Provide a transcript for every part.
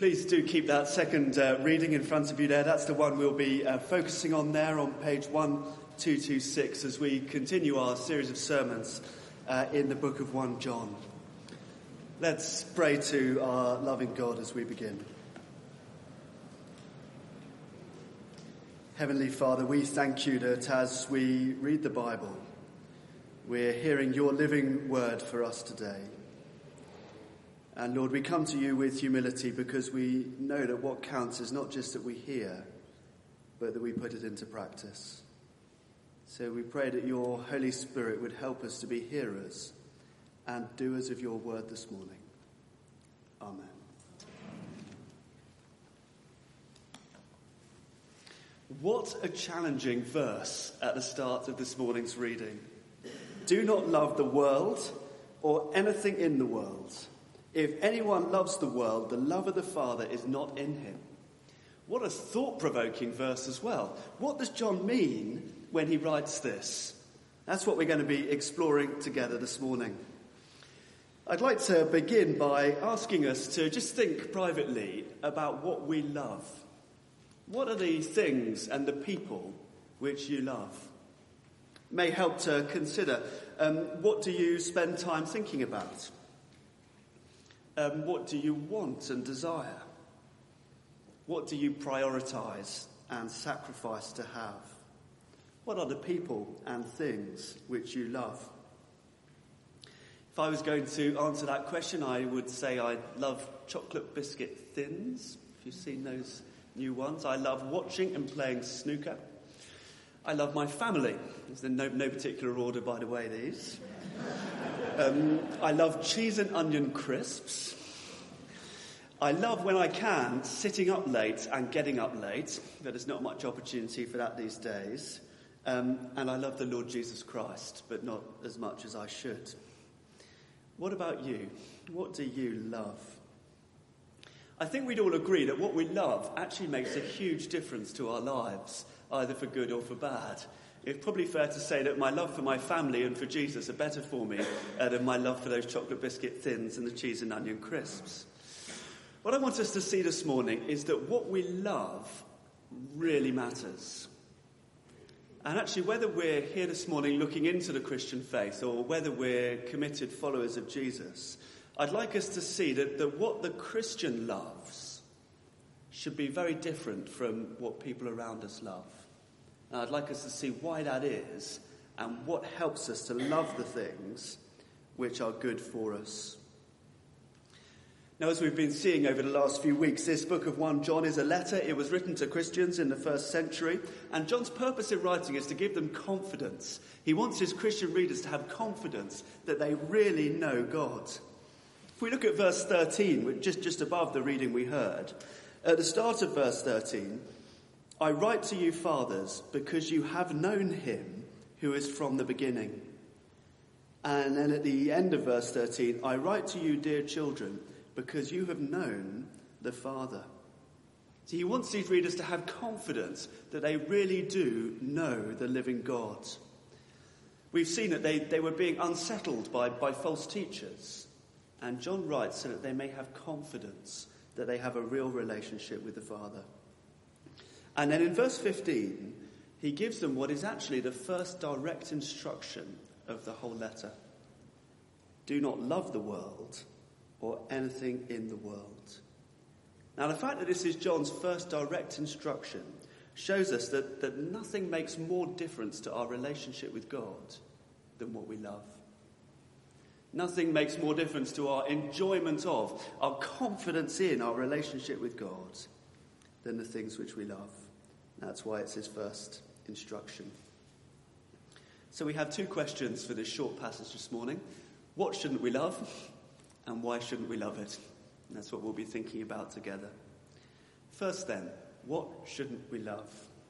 Please do keep that second reading in front of you there. That's the one we'll be focusing on there on page 1226 as we continue our series of sermons in the book of 1 John. Let's pray to our loving God as we begin. Heavenly Father, we thank you that as we read the Bible, we're hearing your living word for us today. And Lord, we come to you with humility because we know that what counts is not just that we hear, but that we put it into practice. So we pray that your Holy Spirit would help us to be hearers and doers of your word this morning. Amen. What a challenging verse at the start of this morning's reading. Do not love the world or anything in the world. If anyone loves the world, the love of the Father is not in him. What a thought-provoking verse as well. What does John mean when he writes this? That's what we're going to be exploring together this morning. I'd like to begin by asking us to just think privately about what we love. What are the things and the people which you love? It may help to consider what do you spend time thinking about? What do you want and desire? What do you prioritise and sacrifice to have? What are the people and things which you love? If I was going to answer that question, I would say I love chocolate biscuit thins, if you've seen those new ones. I love watching and playing snooker. I love my family. There's no particular order, by the way, these. I love cheese and onion crisps. I love, when I can, sitting up late and getting up late. There's not much opportunity for that these days. And I love the Lord Jesus Christ, but not as much as I should. What about you? What do you love? I think we'd all agree that what we love actually makes a huge difference to our lives, either for good or for bad. It's probably fair to say that my love for my family and for Jesus are better for me than my love for those chocolate biscuit thins and the cheese and onion crisps. What I want us to see this morning is that what we love really matters. And actually, whether we're here this morning looking into the Christian faith or whether we're committed followers of Jesus, I'd like us to see that what the Christian loves should be very different from what people around us love. And I'd like us to see why that is and what helps us to love the things which are good for us. Now, as we've been seeing over the last few weeks, this book of 1 John is a letter. It was written to Christians in the first century. And John's purpose in writing is to give them confidence. He wants his Christian readers to have confidence that they really know God. If we look at verse 13, just above the reading we heard, at the start of verse 13, I write to you, fathers, because you have known him who is from the beginning. And then at the end of verse 13, I write to you, dear children, because you have known the Father. See, he wants these readers to have confidence that they really do know the living God. We've seen that they were being unsettled by false teachers. And John writes so that they may have confidence that they have a real relationship with the Father. And then in verse 15, he gives them what is actually the first direct instruction of the whole letter. Do not love the world or anything in the world. Now, the fact that this is John's first direct instruction shows us that nothing makes more difference to our relationship with God than what we love. Nothing makes more difference to our enjoyment of, our confidence in our relationship with God than the things which we love. That's why it's his first instruction. So we have two questions for this short passage this morning. What shouldn't we love? And why shouldn't we love it? And that's what we'll be thinking about together. First then, what shouldn't we love?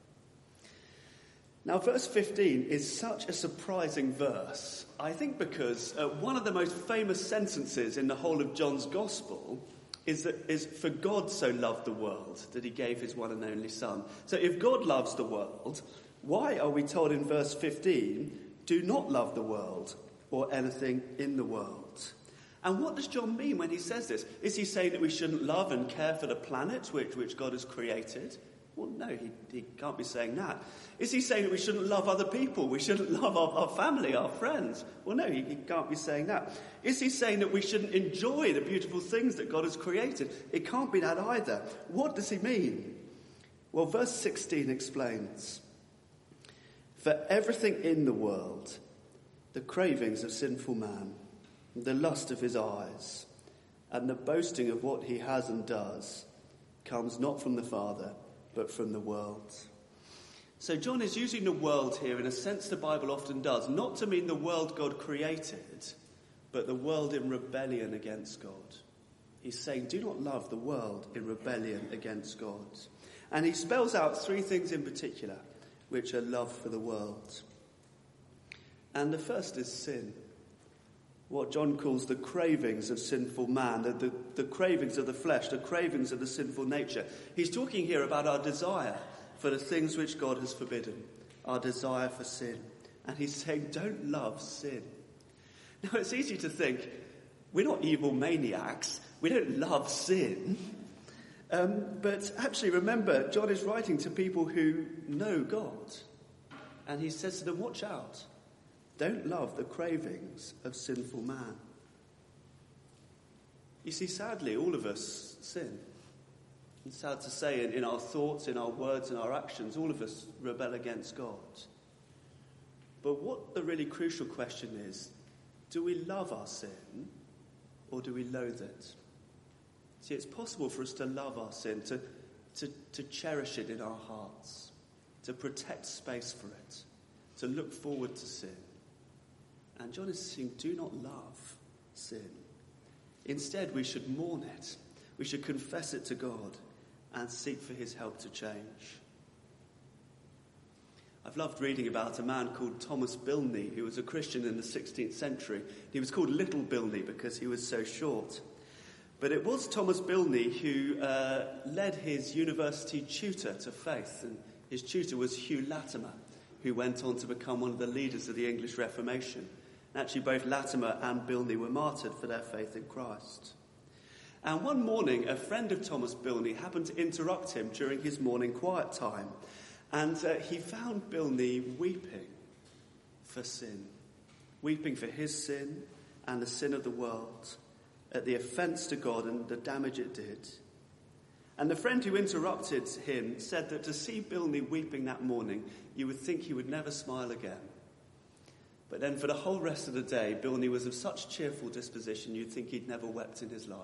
Now, verse 15 is such a surprising verse, I think because one of the most famous sentences in the whole of John's Gospel is for God so loved the world that he gave his one and only Son. So if God loves the world, why are we told in verse 15, do not love the world or anything in the world? And what does John mean when he says this? Is he saying that we shouldn't love and care for the planet which God has created? Well, no, he can't be saying that. Is he saying that we shouldn't love other people? We shouldn't love our family, our friends? Well, no, he can't be saying that. Is he saying that we shouldn't enjoy the beautiful things that God has created? It can't be that either. What does he mean? Well, verse 16 explains, "For everything in the world, the cravings of sinful man, the lust of his eyes, and the boasting of what he has and does, comes not from the Father, but from the world." So John is using the world here in a sense the Bible often does, not to mean the world God created, but the world in rebellion against God. He's saying, do not love the world in rebellion against God. And he spells out three things in particular, which are love for the world. And the first is sin. What John calls the cravings of sinful man, the cravings of the flesh, the cravings of the sinful nature. He's talking here about our desire for the things which God has forbidden, our desire for sin. And he's saying, don't love sin. Now, it's easy to think, we're not evil maniacs, we don't love sin. But actually, remember, John is writing to people who know God. And he says to them, watch out. Don't love the cravings of sinful man. You see, sadly, all of us sin. It's sad to say, in our thoughts, in our words, in our actions, all of us rebel against God. But what the really crucial question is, do we love our sin or do we loathe it? See, it's possible for us to love our sin, to cherish it in our hearts, to protect space for it, to look forward to sin. And John is saying, do not love sin. Instead, we should mourn it. We should confess it to God and seek for his help to change. I've loved reading about a man called Thomas Bilney, who was a Christian in the 16th century. He was called Little Bilney because he was so short. But it was Thomas Bilney who led his university tutor to faith. And his tutor was Hugh Latimer, who went on to become one of the leaders of the English Reformation. Actually, both Latimer and Bilney were martyred for their faith in Christ. And one morning, a friend of Thomas Bilney happened to interrupt him during his morning quiet time. And he found Bilney weeping for sin, weeping for his sin and the sin of the world, at the offence to God and the damage it did. And the friend who interrupted him said that to see Bilney weeping that morning, you would think he would never smile again. But then for the whole rest of the day, Bilney was of such cheerful disposition, you'd think he'd never wept in his life.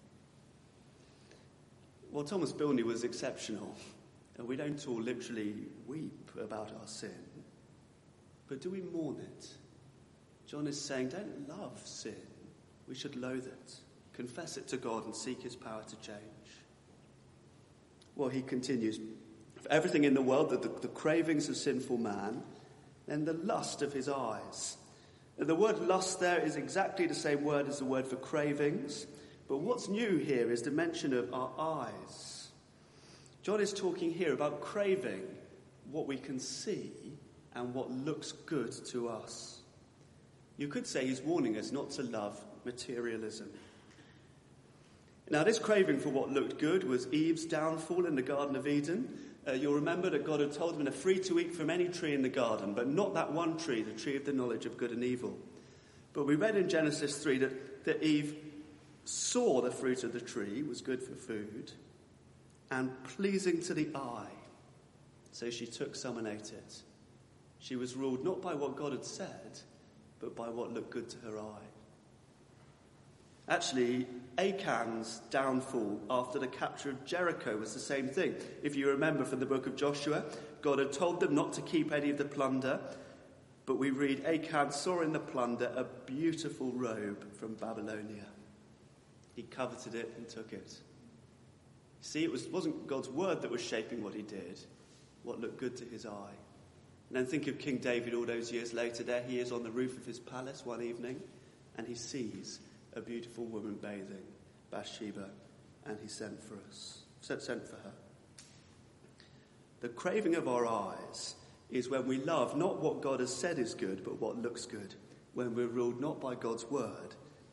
Well, Thomas Bilney was exceptional. And we don't all literally weep about our sin. But do we mourn it? John is saying, don't love sin. We should loathe it. Confess it to God and seek his power to change. Well, he continues, for everything in the world, the cravings of sinful man, then the lust of his eyes. Now, the word lust there is exactly the same word as the word for cravings, but what's new here is the mention of our eyes. John is talking here about craving what we can see and what looks good to us. You could say he's warning us not to love materialism. Now, this craving for what looked good was Eve's downfall in the Garden of Eden. You'll remember that God had told them they're free to eat from any tree in the garden, but not that one tree, the tree of the knowledge of good and evil. But we read in Genesis 3 that Eve saw the fruit of the tree was good for food and pleasing to the eye. So she took some and ate it. She was ruled not by what God had said, but by what looked good to her eye. Actually, Achan's downfall after the capture of Jericho was the same thing. If you remember from the book of Joshua, God had told them not to keep any of the plunder, but we read Achan saw in the plunder a beautiful robe from Babylonia. He coveted it and took it. See, it wasn't God's word that was shaping what he did, what looked good to his eye. And then think of King David all those years later. There he is on the roof of his palace one evening, and he sees a beautiful woman bathing, Bathsheba, and he sent for her. The craving of our eyes is when we love not what God has said is good, but what looks good, when we're ruled not by God's word,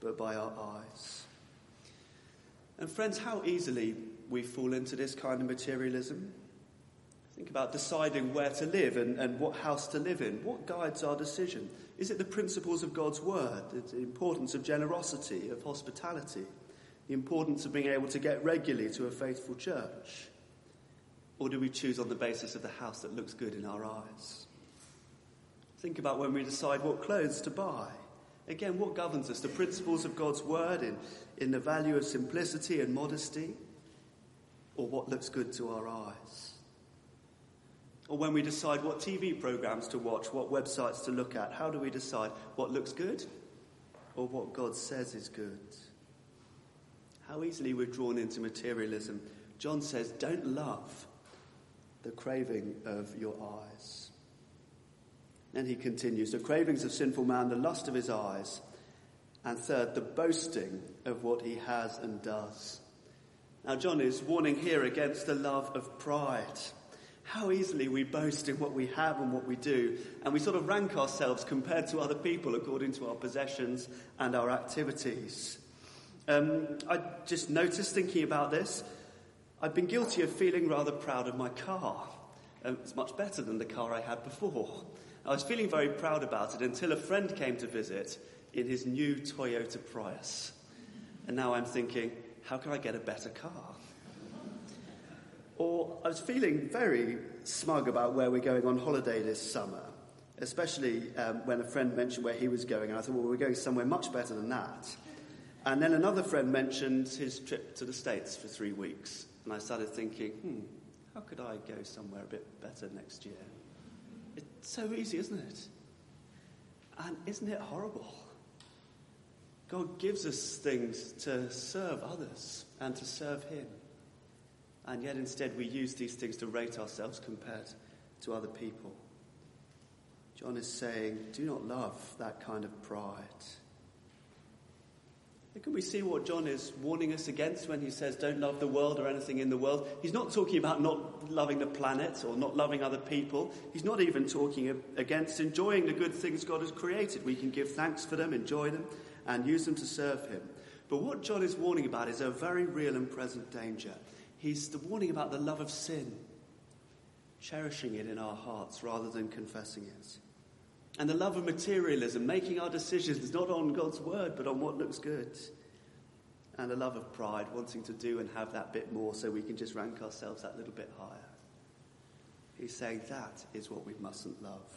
but by our eyes. And friends, how easily we fall into this kind of materialism. Think about deciding where to live and what house to live in. What guides our decision? Is it the principles of God's word, the importance of generosity, of hospitality, the importance of being able to get regularly to a faithful church? Or do we choose on the basis of the house that looks good in our eyes? Think about when we decide what clothes to buy. Again, what governs us? The principles of God's word in the value of simplicity and modesty? Or what looks good to our eyes? Or when we decide what TV programs to watch, what websites to look at, how do we decide what looks good or what God says is good? How easily we're drawn into materialism. John says, don't love the craving of your eyes. Then he continues, the cravings of sinful man, the lust of his eyes, and third, the boasting of what he has and does. Now John is warning here against the love of pride. How easily we boast in what we have and what we do, and we sort of rank ourselves compared to other people according to our possessions and our activities. I just noticed, thinking about this, I've been guilty of feeling rather proud of my car. It's much better than the car I had before. I was feeling very proud about it until a friend came to visit in his new Toyota Prius. And now I'm thinking, how can I get a better car? Or I was feeling very smug about where we're going on holiday this summer, especially when a friend mentioned where he was going, and I thought, well, we're going somewhere much better than that. And then another friend mentioned his trip to the States for 3 weeks, and I started thinking, how could I go somewhere a bit better next year? It's so easy, isn't it? And isn't it horrible? God gives us things to serve others and to serve him. And yet instead we use these things to rate ourselves compared to other people. John is saying, do not love that kind of pride. And can we see what John is warning us against when he says don't love the world or anything in the world? He's not talking about not loving the planet or not loving other people. He's not even talking against enjoying the good things God has created. We can give thanks for them, enjoy them, and use them to serve him. But what John is warning about is a very real and present danger. He's warning about the love of sin, cherishing it in our hearts rather than confessing it. And the love of materialism, making our decisions not on God's word but on what looks good. And the love of pride, wanting to do and have that bit more so we can just rank ourselves that little bit higher. He's saying that is what we mustn't love.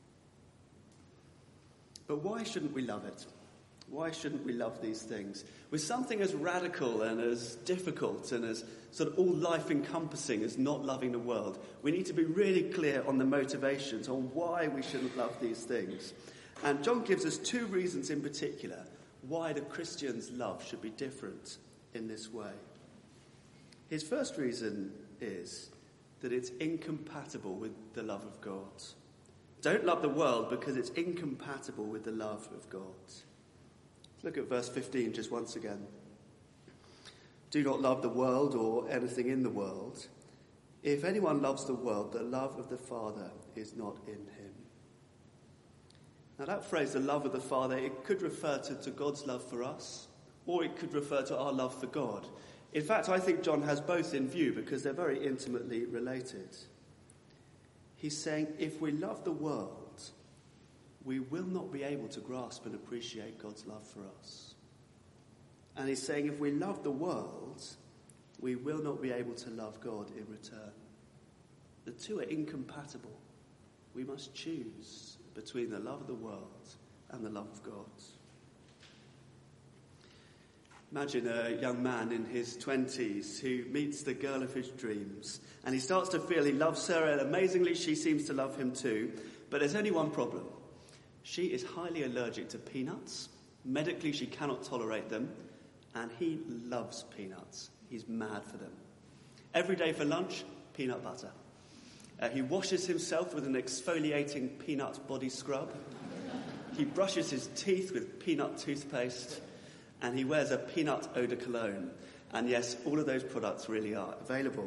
But why shouldn't we love it? Why shouldn't we love these things? With something as radical and as difficult and as sort of all life-encompassing as not loving the world, we need to be really clear on the motivations, on why we shouldn't love these things. And John gives us 2 reasons in particular why the Christian's love should be different in this way. His first reason is that it's incompatible with the love of God. Don't love the world because it's incompatible with the love of God. Look at verse 15 just once again. Do not love the world or anything in the world. If anyone loves the world, the love of the Father is not in him. Now that phrase, the love of the Father, it could refer to God's love for us, or it could refer to our love for God. In fact, I think John has both in view because they're very intimately related. He's saying if we love the world, we will not be able to grasp and appreciate God's love for us. And he's saying if we love the world, we will not be able to love God in return. The two are incompatible. We must choose between the love of the world and the love of God. Imagine a young man in his 20s who meets the girl of his dreams, and he starts to feel he loves her, and amazingly she seems to love him too. But there's only one problem. She is highly allergic to peanuts. Medically, she cannot tolerate them. And he loves peanuts. He's mad for them. Every day for lunch, peanut butter. He washes himself with an exfoliating peanut body scrub. He brushes his teeth with peanut toothpaste. And he wears a peanut eau de cologne. And yes, all of those products really are available.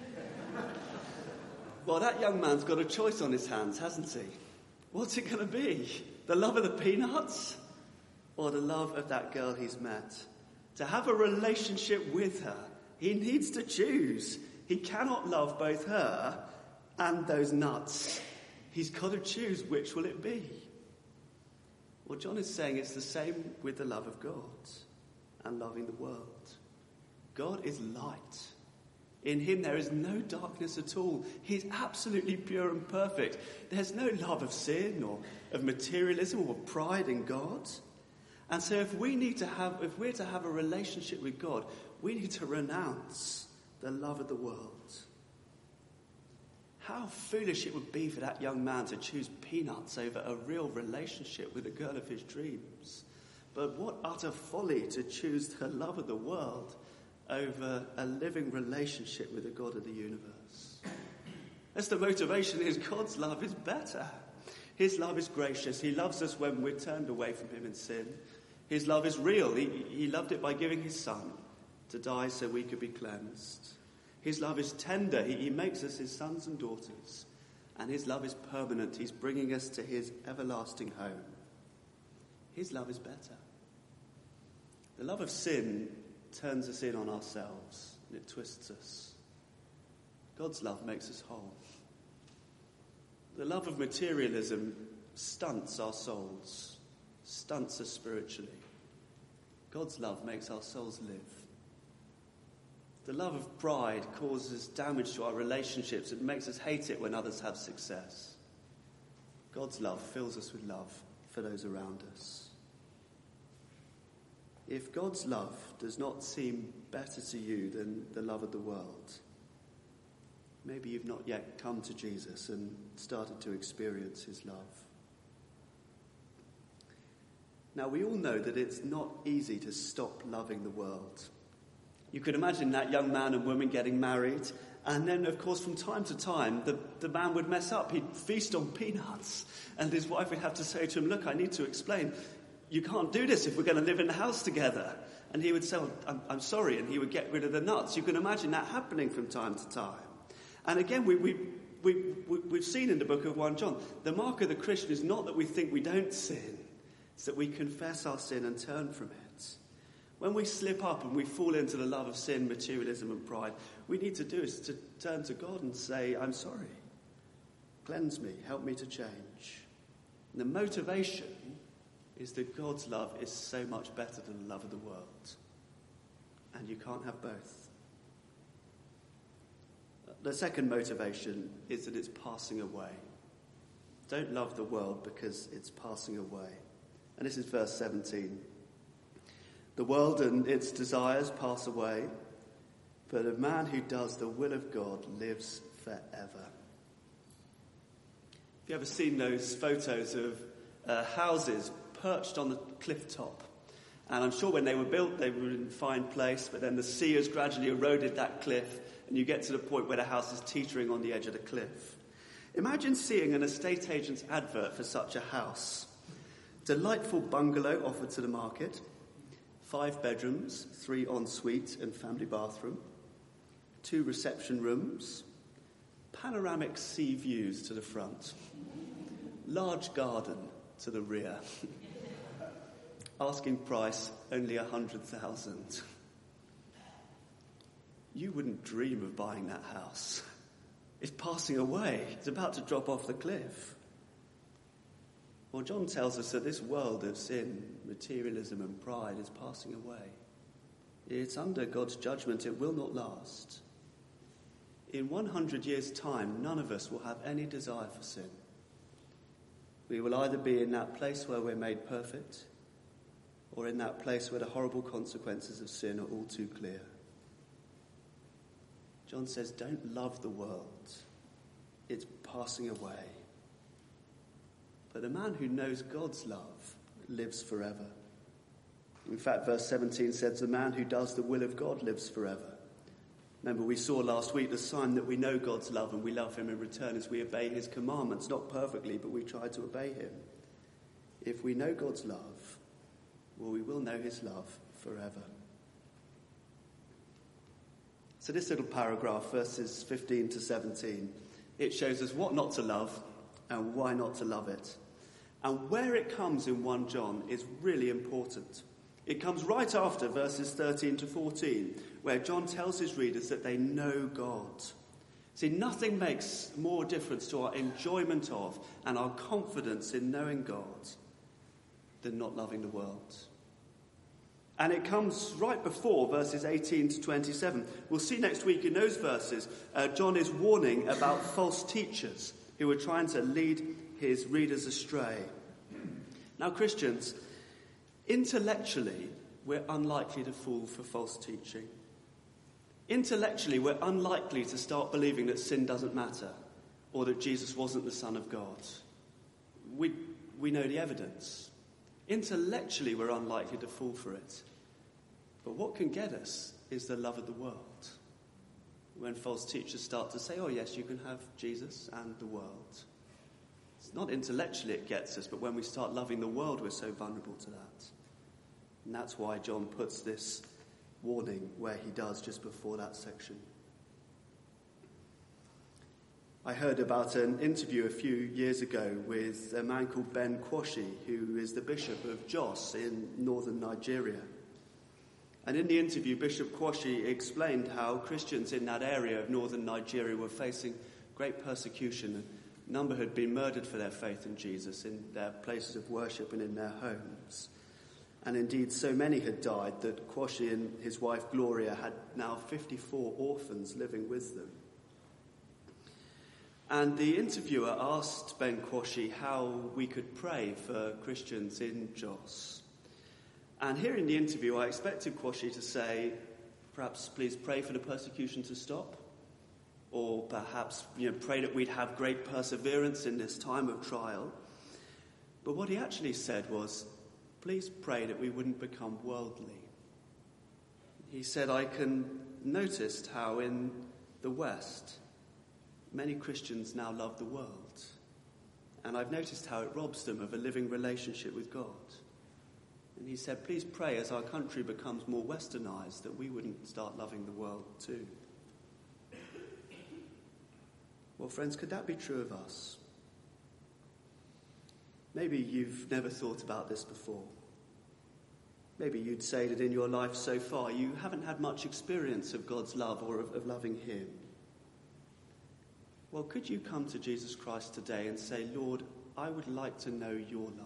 Well, that young man's got a choice on his hands, hasn't he? What's it going to be? The love of the peanuts or the love of that girl he's met. To have a relationship with her, he needs to choose. He cannot love both her and those nuts. He's got to choose which will it be. Well, John is saying it's the same with the love of God and loving the world. God is light. In him there is no darkness at all. He's absolutely pure and perfect. There's no love of sin or of materialism or pride in God. And so if we're to have a relationship with God, we need to renounce the love of the world. How foolish it would be for that young man to choose peanuts over a real relationship with the girl of his dreams. But what utter folly to choose the love of the world over a living relationship with the God of the universe. As the motivation is, God's love is better. His love is gracious. He loves us when we're turned away from him in sin. His love is real. He loved it by giving his son to die so we could be cleansed. His love is tender. He makes us his sons and daughters. And his love is permanent. He's bringing us to his everlasting home. His love is better. The love of sin turns us in on ourselves and it twists us. God's love makes us whole. The love of materialism stunts our souls, stunts us spiritually. God's love makes our souls live. The love of pride causes damage to our relationships and makes us hate it when others have success. God's love fills us with love for those around us. If God's love does not seem better to you than the love of the world, maybe you've not yet come to Jesus and started to experience his love. Now, we all know that it's not easy to stop loving the world. You could imagine that young man and woman getting married, and then, of course, from time to time, the man would mess up. He'd feast on peanuts, and his wife would have to say to him, "Look, I need to explain. You can't do this if we're going to live in the house together." And he would say, I'm sorry, and he would get rid of the nuts. You can imagine that happening from time to time. And again, we've seen in the book of 1 John, the mark of the Christian is not that we think we don't sin, it's that we confess our sin and turn from it. When we slip up and we fall into the love of sin, materialism and pride, we need to do is to turn to God and say, "I'm sorry. Cleanse me, help me to change." And the motivation is that God's love is so much better than the love of the world. And you can't have both. The second motivation is that it's passing away. Don't love the world because it's passing away. And this is verse 17. The world and its desires pass away, but a man who does the will of God lives forever. Have you ever seen those photos of houses perched on the cliff top? And I'm sure when they were built, they were in a fine place, but then the sea has gradually eroded that cliff, and you get to the point where the house is teetering on the edge of the cliff. Imagine seeing an estate agent's advert for such a house. Delightful bungalow offered to the market, 5 bedrooms, 3 ensuite and family bathroom, 2 reception rooms, panoramic sea views to the front, large garden to the rear. Asking price only 100,000. You wouldn't dream of buying that house. It's passing away. It's about to drop off the cliff. Well, John tells us that this world of sin, materialism and pride is passing away. It's under God's judgment. It will not last. In 100 years' time, none of us will have any desire for sin. We will either be in that place where we're made perfect, or in that place where the horrible consequences of sin are all too clear. John says, don't love the world. It's passing away. But the man who knows God's love lives forever. In fact, verse 17 says, the man who does the will of God lives forever. Remember, we saw last week the sign that we know God's love and we love him in return as we obey his commandments, not perfectly, but we try to obey him. If we know God's love, well, we will know his love forever. So this little paragraph, verses 15 to 17, it shows us what not to love and why not to love it. And where it comes in 1 John is really important. It comes right after verses 13 to 14, where John tells his readers that they know God. See, nothing makes more difference to our enjoyment of and our confidence in knowing God than not loving the world. And it comes right before verses 18 to 27. We'll see next week in those verses, John is warning about false teachers who are trying to lead his readers astray. Now, Christians, intellectually, we're unlikely to fall for false teaching. Intellectually, we're unlikely to start believing that sin doesn't matter or that Jesus wasn't the Son of God. We know the evidence. Intellectually, we're unlikely to fall for it. But what can get us is the love of the world. When false teachers start to say, oh yes, you can have Jesus and the world. It's not intellectually it gets us, but when we start loving the world, we're so vulnerable to that. And that's why John puts this warning where he does just before that section. I heard about an interview a few years ago with a man called Ben Kwashi, who is the Bishop of Jos in northern Nigeria. And in the interview, Bishop Kwashi explained how Christians in that area of northern Nigeria were facing great persecution. A number had been murdered for their faith in Jesus in their places of worship and in their homes. And indeed, so many had died that Kwashi and his wife Gloria had now 54 orphans living with them. And the interviewer asked Ben Kwashi how we could pray for Christians in Jos. And here in the interview, I expected Kwashi to say, perhaps please pray for the persecution to stop. Or perhaps, pray that we'd have great perseverance in this time of trial. But what he actually said was, please pray that we wouldn't become worldly. He said, I can notice how in the West, many Christians now love the world. And I've noticed how it robs them of a living relationship with God. And he said, please pray as our country becomes more westernized that we wouldn't start loving the world too. Well, friends, could that be true of us? Maybe you've never thought about this before. Maybe you'd say that in your life so far you haven't had much experience of God's love or of loving him. Well, could you come to Jesus Christ today and say, Lord, I would like to know your love.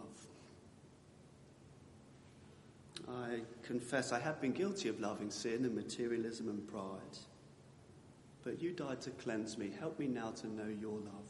I confess I have been guilty of loving sin and materialism and pride. But you died to cleanse me. Help me now to know your love.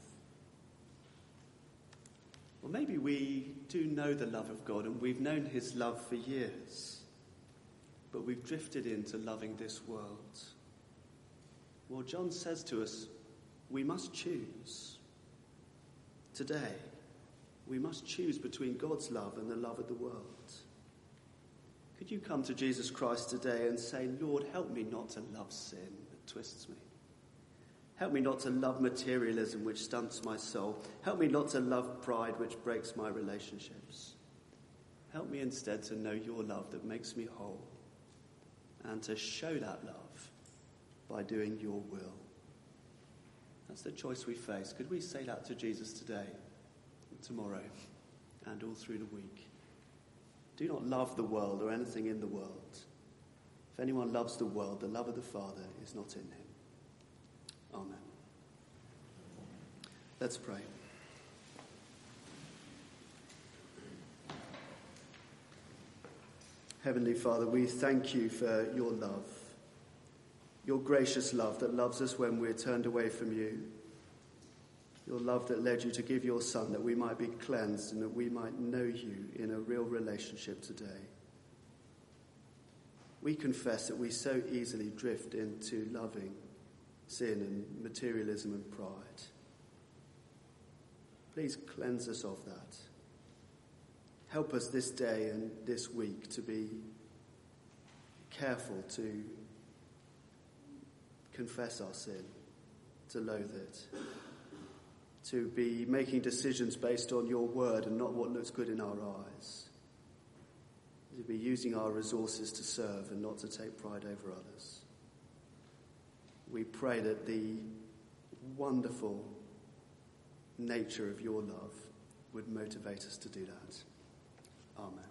Well, maybe we do know the love of God and we've known his love for years. But we've drifted into loving this world. Well, John says to us, we must choose. Today, we must choose between God's love and the love of the world. Could you come to Jesus Christ today and say, Lord, help me not to love sin that twists me. Help me not to love materialism which stunts my soul. Help me not to love pride which breaks my relationships. Help me instead to know your love that makes me whole and to show that love by doing your will. That's the choice we face. Could we say that to Jesus today, tomorrow, and all through the week? Do not love the world or anything in the world. If anyone loves the world, the love of the Father is not in him. Amen. Let's pray. Heavenly Father, we thank you for your love, your gracious love that loves us when we're turned away from you, your love that led you to give your Son that we might be cleansed and that we might know you in a real relationship today. We confess that we so easily drift into loving sin and materialism and pride. Please cleanse us of that. Help us this day and this week to be careful to confess our sin, to loathe it, to be making decisions based on your word and not what looks good in our eyes, to be using our resources to serve and not to take pride over others. We pray that the wonderful nature of your love would motivate us to do that. Amen.